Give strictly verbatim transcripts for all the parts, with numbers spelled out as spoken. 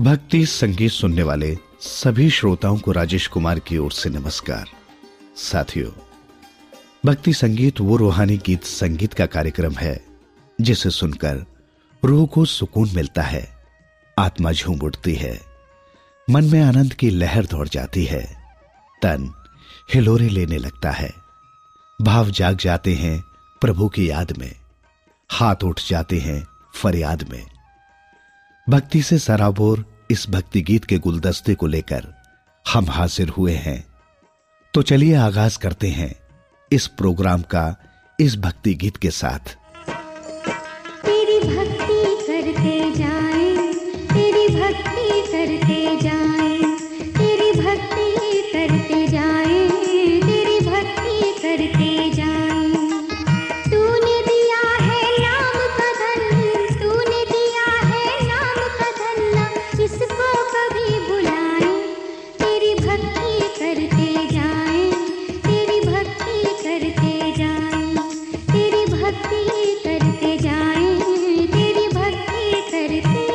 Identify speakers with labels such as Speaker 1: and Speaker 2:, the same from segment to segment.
Speaker 1: भक्ति संगीत सुनने वाले सभी श्रोताओं को राजेश कुमार की ओर से नमस्कार। साथियों, भक्ति संगीत वो रूहानी गीत संगीत का कार्यक्रम है जिसे सुनकर रूह को सुकून मिलता है, आत्मा झूम उठती है, मन में आनंद की लहर दौड़ जाती है, तन हिलोरे लेने लगता है, भाव जाग जाते हैं प्रभु की याद में, हाथ उठ जाते हैं फरियाद में। भक्ति से सराबोर इस भक्ति गीत के गुलदस्ते को लेकर हम हाजिर हुए हैं। तो चलिए आगाज करते हैं इस प्रोग्राम का इस भक्ति गीत के साथ।
Speaker 2: तेरी भक्ति करते जाएं, तेरी भक्ति करते जाएं, तेरी भक्ति करते जाएं, तेरी भक्ति करते जाएं। तूने दिया है नाम का धन, तूने दिया है नाम का धन, ना इसको कभी बुलाएं। तेरी भक्ति करते जाएं, तेरी भक्ति करते जाएं, तेरी भक्ति करते जाएं, तेरी भक्ति करते जाएं।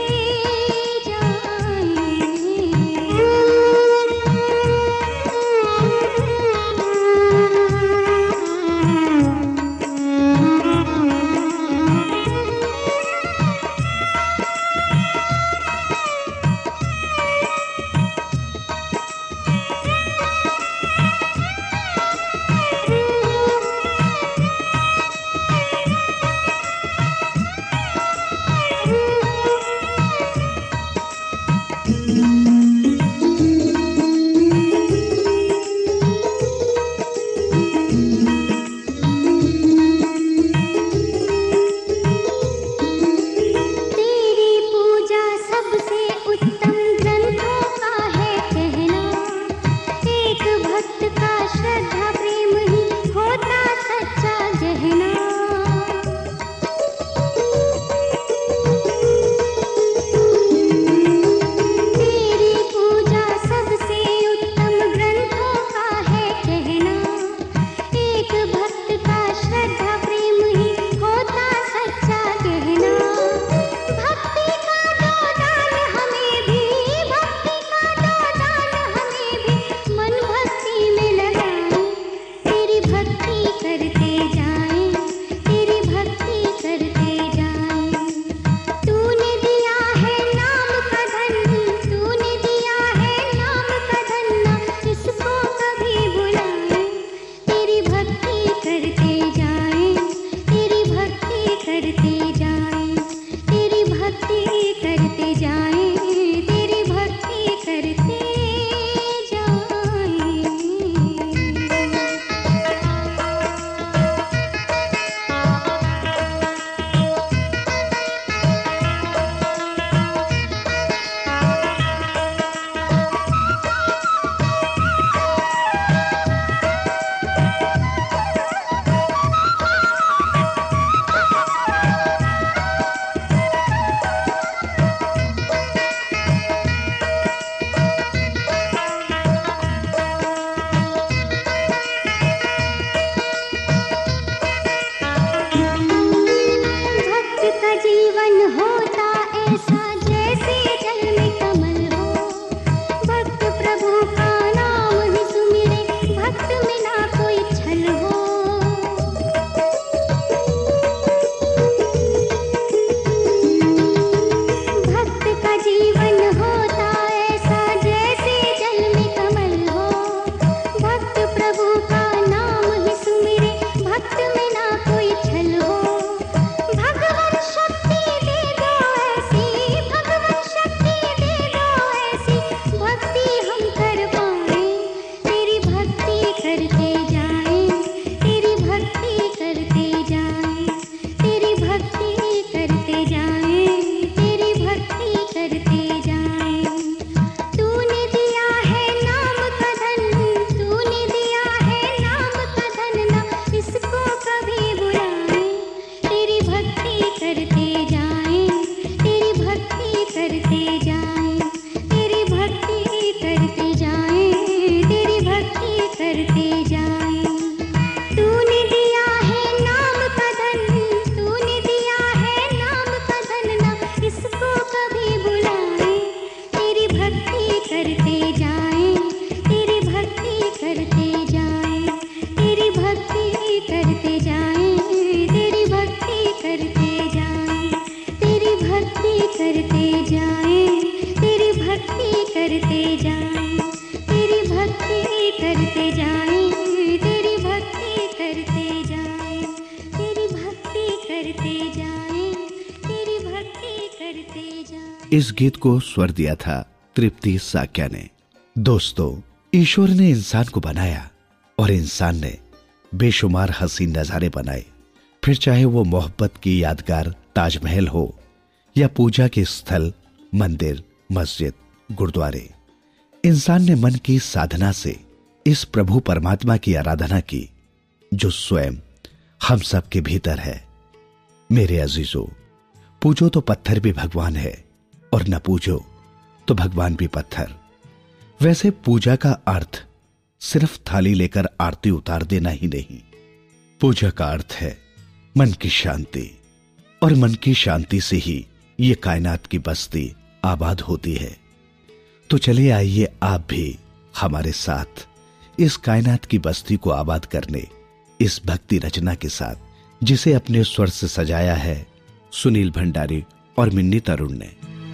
Speaker 2: करते जाएं, तेरी भक्ति करते जाएं, तेरी भक्ति करते जाएं, तेरी भक्ति करते जाएं, तेरी भक्ति करते जाएं, तेरी भक्ति करते जाएं।
Speaker 1: इस गीत को स्वर दिया था तृप्ति साक्या ने। दोस्तों, ईश्वर ने इंसान को बनाया और इंसान ने बेशुमार हसीन नजारे बनाए, फिर चाहे वो मोहब्बत की यादगार ताजमहल हो या पूजा के स्थल, मंदिर, मस्जिद, गुरुद्वारे। इंसान ने मन की साधना से इस प्रभु परमात्मा की आराधना की जो स्वयं हम सब के भीतर है। मेरे अजीजों, पूजो तो पत्थर भी भगवान है और न पूजो तो भगवान भी पत्थर। वैसे पूजा का अर्थ सिर्फ थाली लेकर आरती उतार देना ही नहीं। पूजा का अर्थ है मन की शांति, और मन की शांति से ही ये कायनात की बस्ती आबाद होती है। तो चलिए आइए आप भी हमारे साथ इस कायनात की बस्ती को आबाद करने इस भक्ति रचना के साथ, जिसे अपने स्वर से सजाया है सुनील भंडारी और मिन्नी तरुण ने।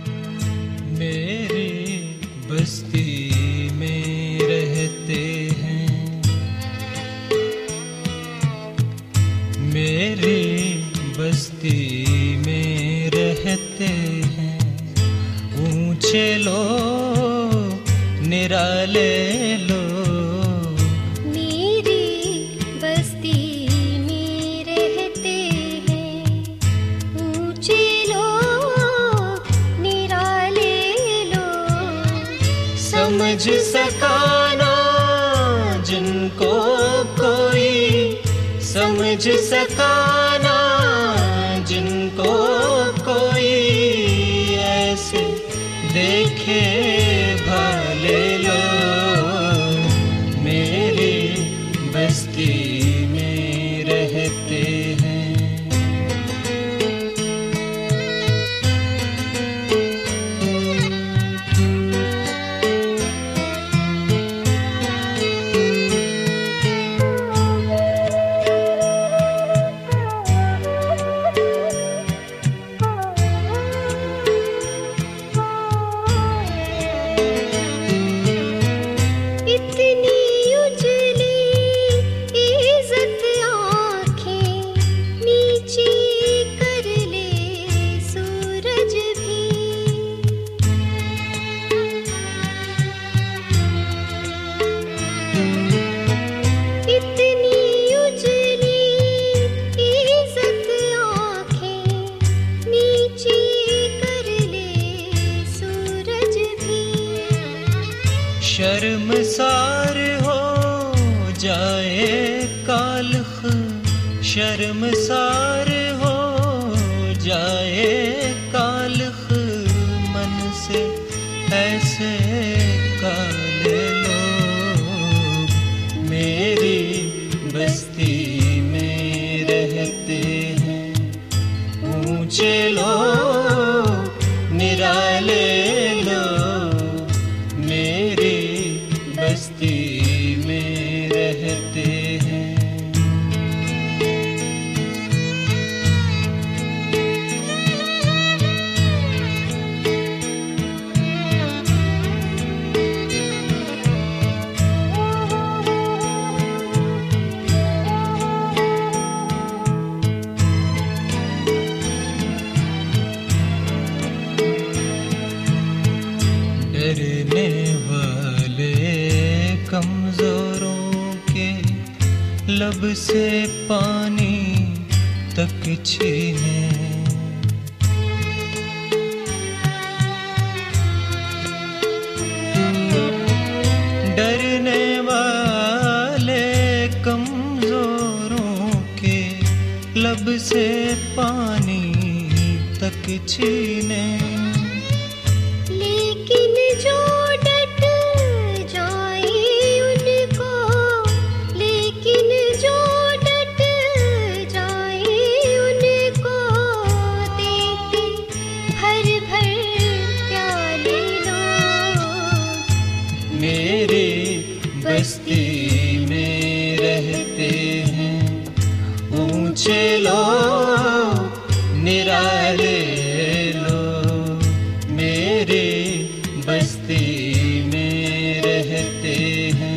Speaker 3: मेरी बस्ती में रहते हैं, मेरी बस्ती में रहते हैं, ऊंचे लोग निराले लोग।
Speaker 2: मेरी बस्ती में रहते हैं, ऊंचे लोग निराले लोग।
Speaker 3: समझ सका ना जिनको कोई, समझ सका ना जिनको कोई, ऐसे देखे भले लोग। मेरी बस्ती में रहते हैं। शर्मसार हो जाए काल्ख, शर्मसार हो जाए काल्ख, मन से ऐसे काले लोग। मेरी बस्ती में रहते हैं, ऊंचे लोग निराले लोग। मेरी बस्ती में रहते हैं। डरने वाले कमजोरों के लब से पानी तक छीने, डरने वाले कमजोरों के लब से पानी तक छीने।
Speaker 2: लेकिन जो डट जाए उनको, लेकिन जो डट जाए उनको, देते भर भर प्याले लोग।
Speaker 3: मेरी बस्ती में रहते हैं, ऊंचे लोग निराले लोग। मेरे बस्ती में रहते हैं।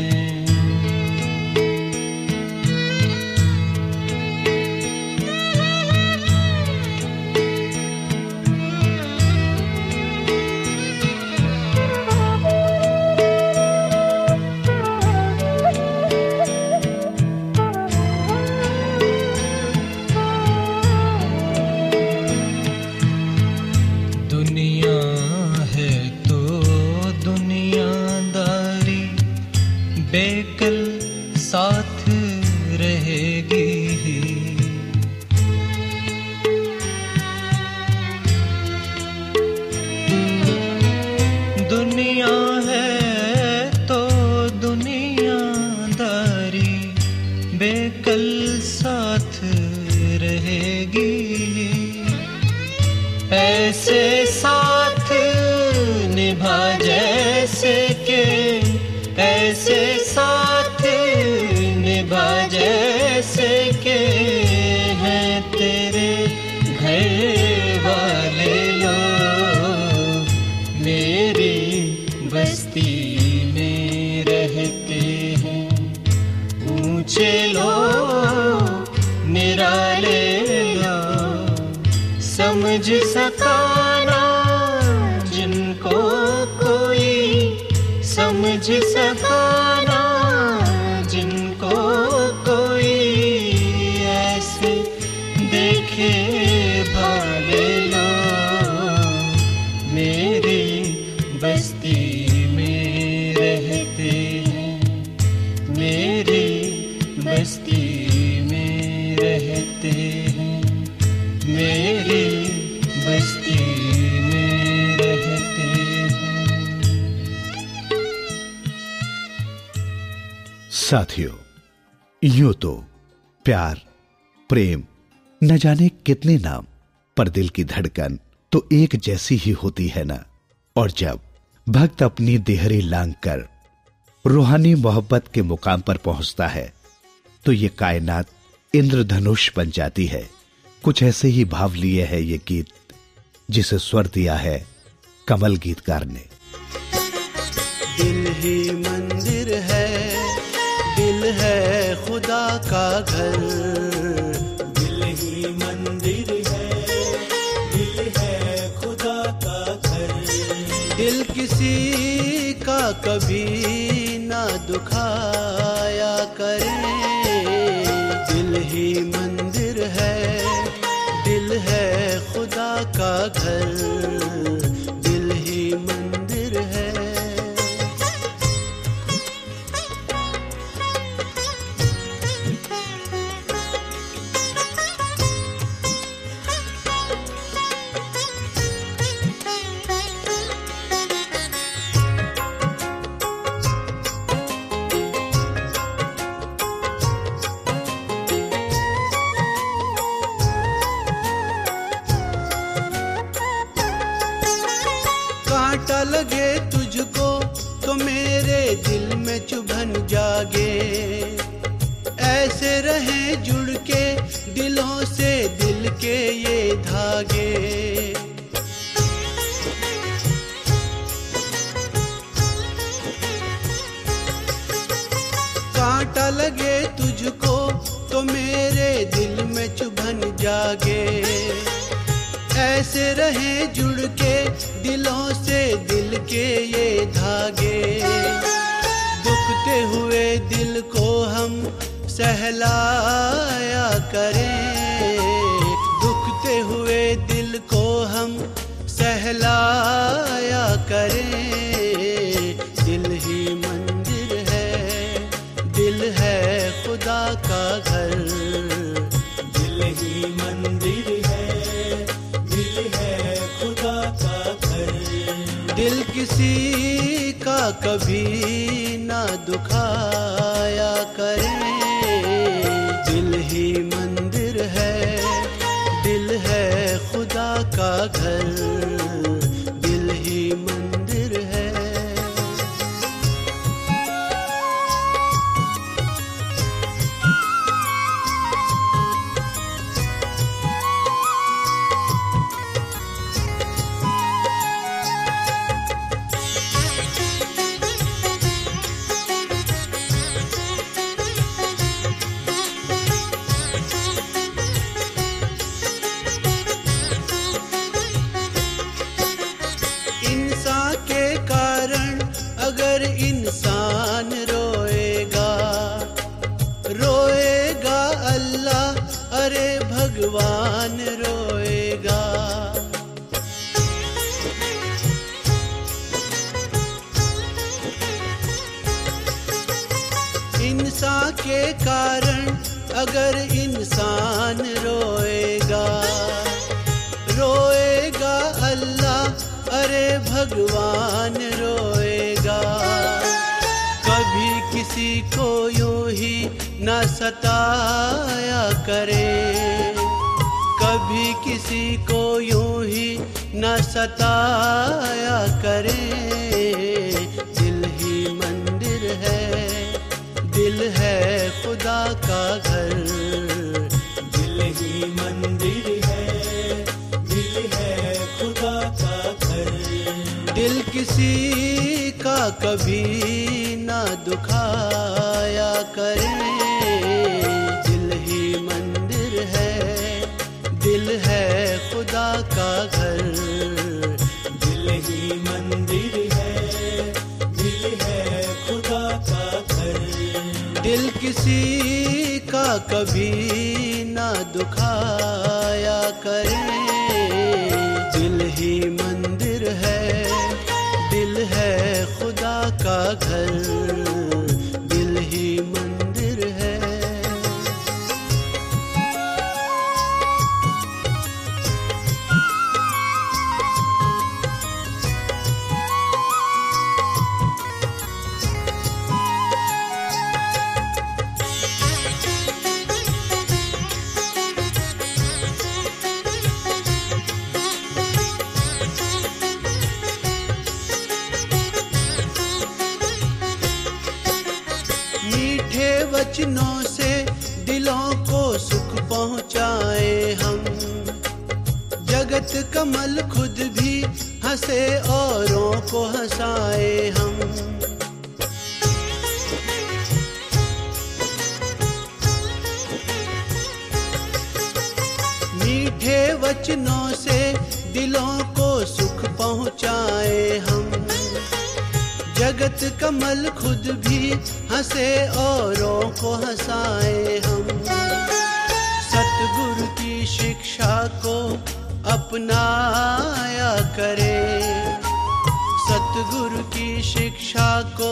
Speaker 3: बेकल साथ रहेगी ही। दुनिया है तो दुनियादारी बेकल साथ रहेगी। ऐसे साथ निभा जैसे के ऐसे साथ निभा जैसे के हैं तेरे घर वाले लोग मेरी बस्ती में रहते हैं। ऊंचे लोग निराले लोग समझ सकाना जिनको कोई समझ सकाना जिनको कोई ऐसे देखे भाले लोग मेरी बस्ती में रहते हैं। मेरी बस्ती में रहते हैं। मेरी बस्ती में रहते हैं।
Speaker 1: साथियों, यूं तो प्यार, प्रेम, न जाने कितने नाम, पर दिल की धड़कन तो एक जैसी ही होती है ना। और जब भक्त अपनी देहरी लांग कर रूहानी मोहब्बत के मुकाम पर पहुंचता है तो ये कायनात इंद्रधनुष बन जाती है। कुछ ऐसे ही भाव लिए है ये गीत जिसे स्वर दिया है कमल गीतकार ने।
Speaker 4: दिल ही मंदिर है, दिल है खुदा का घर। दिल ही मंदिर है, दिल है खुदा का घर। दिल किसी का कभी ना दुखाया करे। दिल ही मंदिर है, दिल है खुदा का घर। दिल ही मंदिर है। कांटा लगे तुझको तो मेरे दिल में चुभन जागे। ऐसे रहे जुड़ के दिलों से दिल के ये धागे। कांटा लगे तुझको तो मेरे दिल में चुभन जागे। ऐसे रहे जुड़ के दिलों से दिल के ये धागे। दुखते हुए दिल को हम सहलाया करें। दुखते हुए दिल को हम सहलाया करें। दिल ही मंदिर है, दिल है खुदा का घर। दिल ही मंदिर है, दिल है खुदा का घर। दिल किसी का कभी ना दुखाया करे। दिल ही मंदिर है, दिल है खुदा का घर। दिल ही मंदिर है। के कारण अगर इंसान रोएगा, रोएगा अल्लाह अरे भगवान रोएगा। कभी किसी को यूं ही न सताया करे, कभी किसी को यूं ही न सताया करे। दिल ही मंदिर है, दिल है खुदा का घर,
Speaker 3: दिल ही मंदिर है, दिल है खुदा का घर।
Speaker 4: दिल किसी का कभी ना दुखाया करे। दिल ही मंदिर है, दिल है खुदा का घर,
Speaker 3: दिल ही मंदिर है, दिल है खुदा का घर।
Speaker 4: दिल किसी का कभी ना दुखाया करे। दिल ही मंदिर है, दिल है खुदा का घर, दिल ही मंदिर है। वचनों से दिलों को सुख पहुंचाए हम, जगत कमल खुद भी हंसे औरों को हंसाए हम। मीठे वचनों से दिलों को सुख पहुंचाए हम, जगत कमल खुद भी हंसे औरों को हंसाए हम। सतगुरु की शिक्षा को अपनाया करे, सतगुरु की शिक्षा को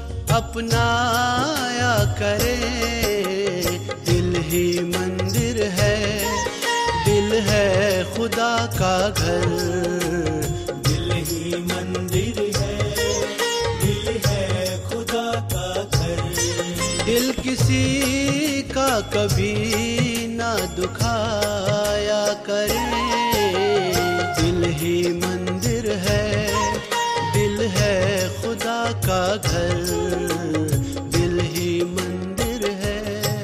Speaker 4: अपनाया करे। दिल ही मंदिर है, दिल है खुदा का घर,
Speaker 3: दिल ही मंदिर है, दिल है खुदा का घर।
Speaker 4: दिल किसी का कभी ना दुखाया करे। दिल ही मंदिर है, दिल है खुदा का घर, दिल ही मंदिर है।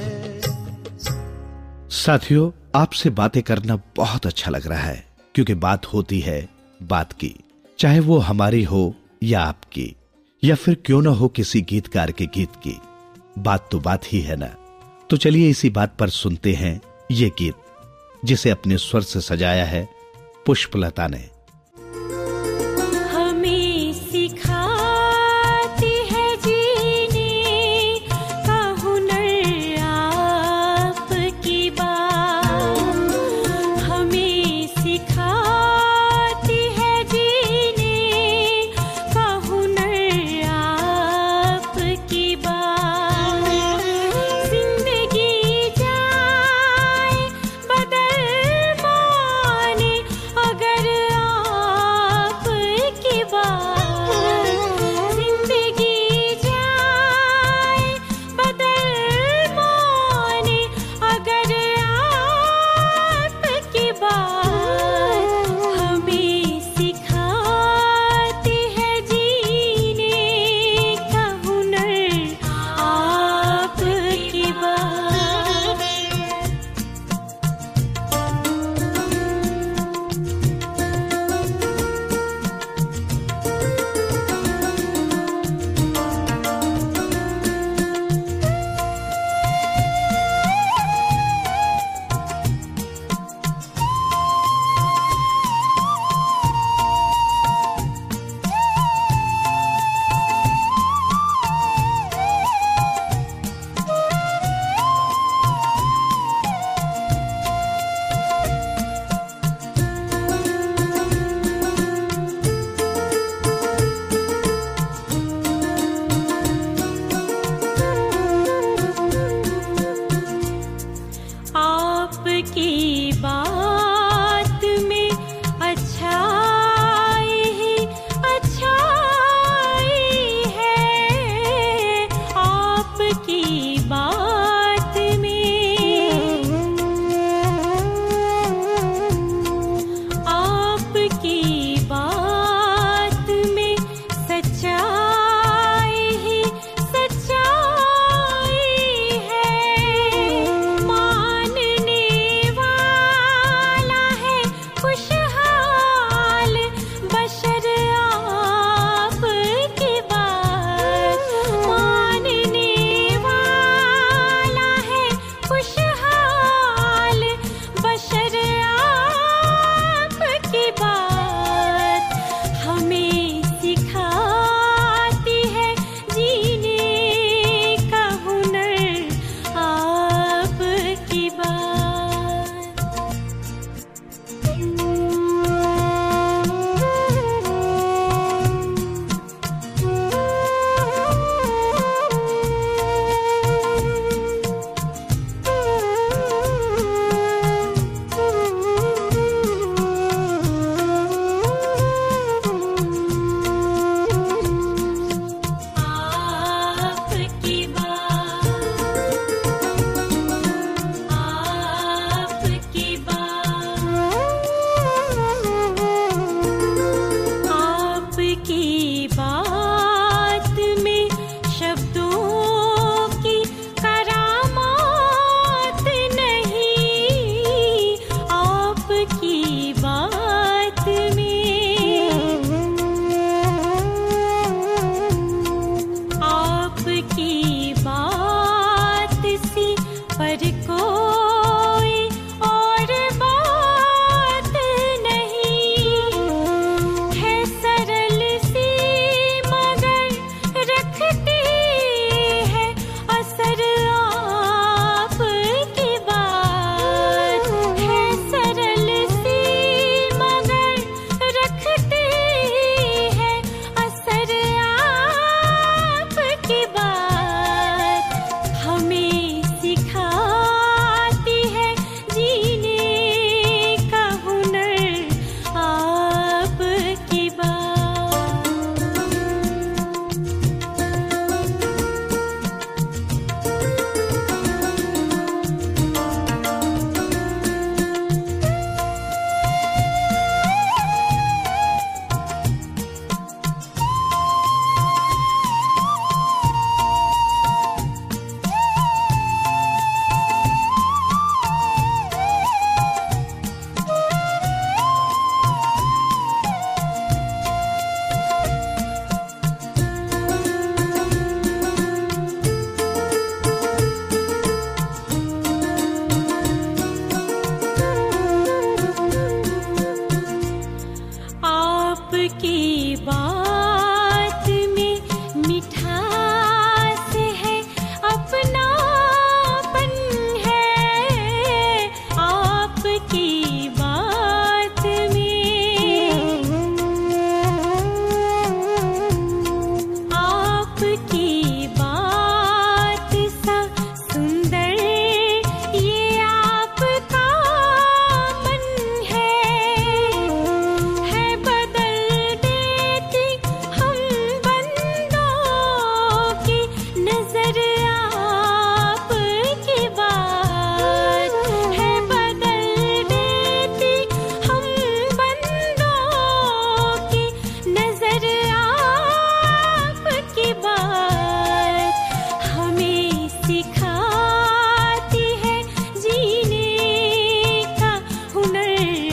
Speaker 1: साथियों, आपसे बातें करना बहुत अच्छा लग रहा है, क्योंकि बात होती है बात की, चाहे वो हमारी हो या आपकी, या फिर क्यों ना हो किसी गीतकार के गीत की। बात तो बात ही है ना। तो चलिए इसी बात पर सुनते हैं ये गीत, जिसे अपने स्वर से सजाया है पुष्पलता ने।
Speaker 2: हमें सिखाती है जीने का हुनर आपकी बात, हमें सिखाती है जीने का हुनर आपकी बात। जिंदगी जाए बदल माने अगर बात में मिठास है, अपनापन है आपकी बात में। आपकी बात सा सुंदर ये आपका मन है, है बदल देती हम बंदों की नजर। आपकी बात है बदल देती हम बंदों की नजर। आपकी बात हमें सिखाती है जीने का हुनर।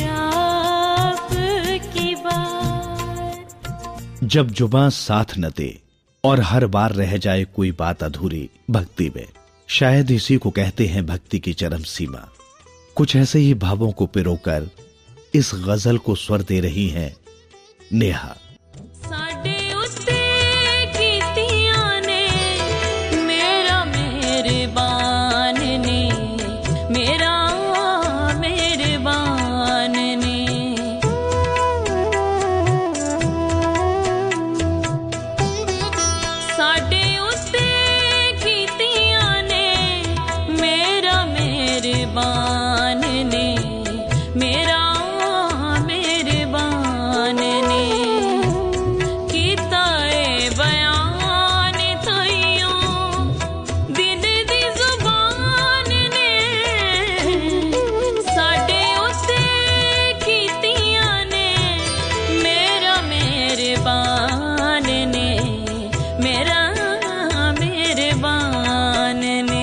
Speaker 2: आपकी बात
Speaker 1: जब जुबां साथ न दे और हर बार रह जाए कोई बात अधूरी भक्ति में, शायद इसी को कहते हैं भक्ति की चरम सीमा। कुछ ऐसे ही भावों को पिरोकर इस गजल को स्वर दे रही हैं नेहा।
Speaker 2: साडे उत्ते कीतियां ने मेरा मेहरबान ने, मेरा मेहरबान ने। साडे उत्ते कीतियां ने मेरा मेहरबान ने, मेरा मेहरबान ने। कीता ए बयान थइयों दिल दी जुबान ने, साडे उत्ते कीतियां ने मेरा मेहरबान ने, मेरा मेहरबान ने।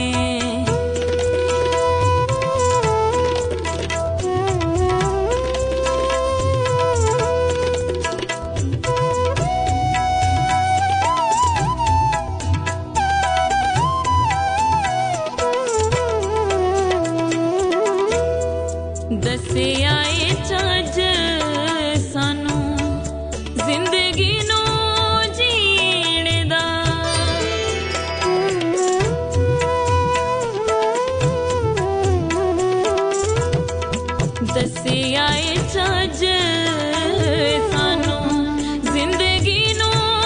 Speaker 2: दसे आए चज सानू जिंदगी नू जीण दा, दसे आए चज सानू जिंदगी नू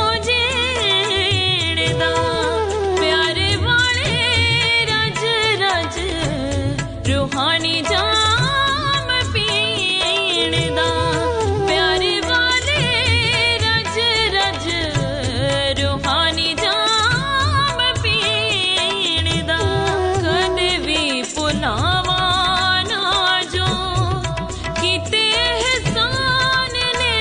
Speaker 2: जीण दा। प्यारे वाले रज रज रूहानी जाम पीण दा। प्यारे वाले रज रज रूहानी जाम पीण दा। कदे भी भुलावा ना जो कीते एहसान ने,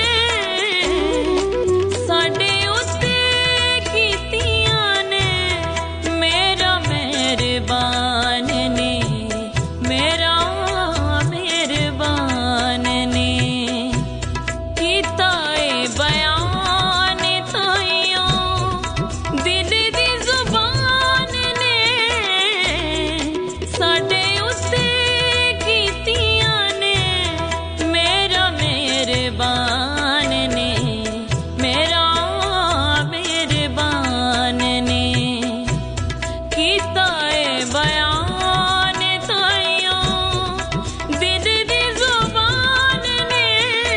Speaker 2: साडे उत्ते कीतियां ने मेरा मेहरबान ने, मेरा मेहरबान ने। कीता ए बयान थइयों दिल दी जुबान ने, साडे उत्ते कीतियां ने मेरा मेहरबान ने, मेरा मेहरबान ने। कीता ए बयान थइयों दिल दी जुबान ने,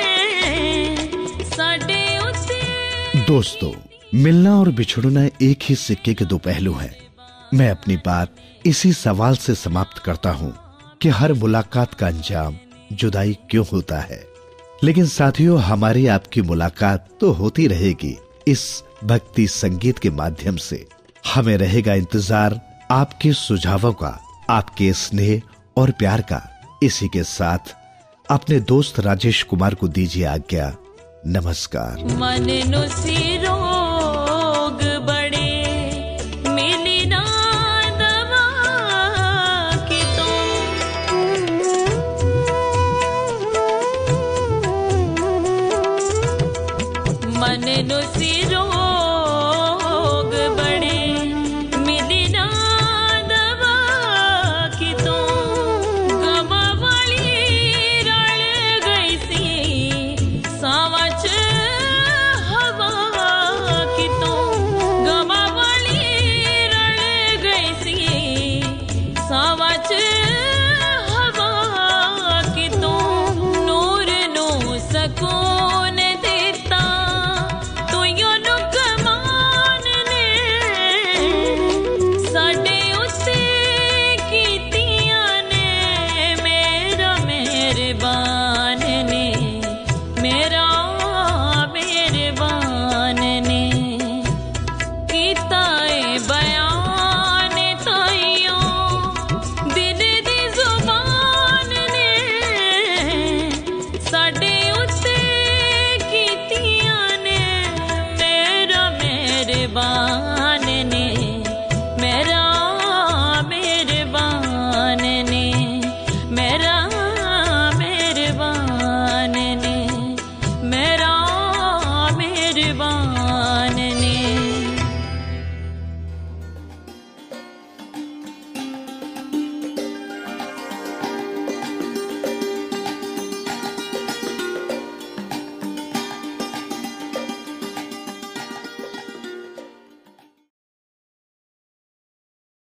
Speaker 2: साडे उत्ते।
Speaker 1: दोस्तों, मिलना और बिछड़ना एक ही सिक्के के दो पहलू हैं। मैं अपनी बात इसी सवाल से समाप्त करता हूं कि हर मुलाकात का अंजाम जुदाई क्यों होता है। लेकिन साथियों, हमारी आपकी मुलाकात तो होती रहेगी इस भक्ति संगीत के माध्यम से। हमें रहेगा इंतजार आपके सुझावों का, आपके स्नेह और प्यार का। इसी के साथ अपने दोस्त राजेश कुमार को दीजिए आज्ञा। नमस्कार।
Speaker 2: मन नु सिरोग बड़े मिली ना दवा की तो, मन नु सिरोग बड़े